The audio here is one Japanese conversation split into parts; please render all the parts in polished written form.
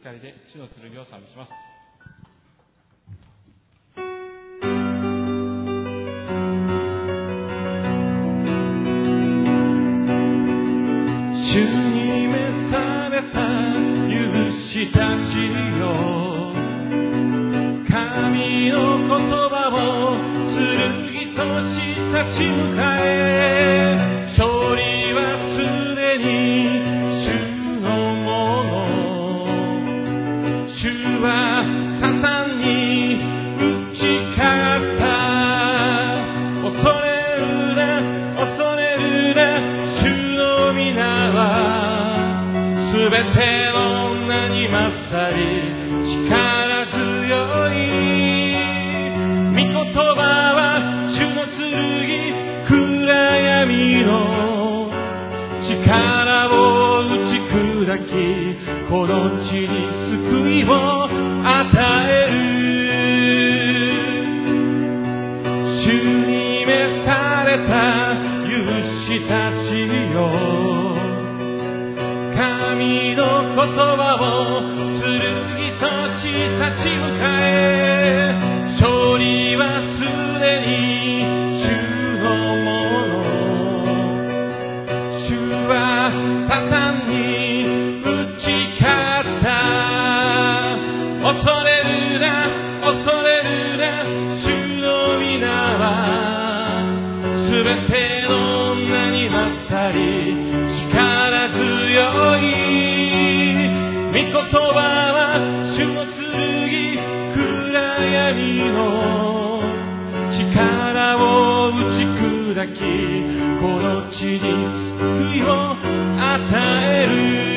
光で地の剣を賛美します。 主に召された勇士たちよ、神の言葉を剣とし立ち向かえ、勝利はすでに主のもの。主はサタンに打ち勝った。恐れるな、恐れるな、主の皆はすべての女に勝り力強い。御言葉は主の剣、暗闇の力を打ち砕き、この地に救いを与える。主に召された勇士たちよ、神の言葉を剣とし立ち向かえ、勝利はすでに主のもの。主はサタンに打ち勝った。恐れるな、恐れるな、主の皆はすべての女に勝り力強い。御言葉は主の剣、暗闇の力を打ち砕き、この地に救いを与える。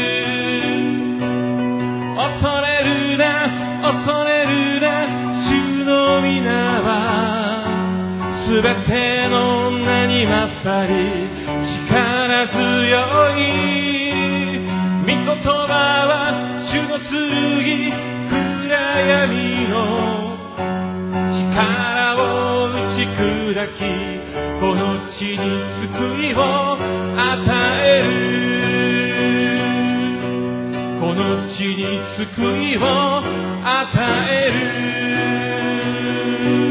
恐れるな、恐れるな、主の皆はすべての女に勝り力強い。御言葉は主の剣、暗闇の力を打ち砕き、この地に救いを与える。この地に救いを与える。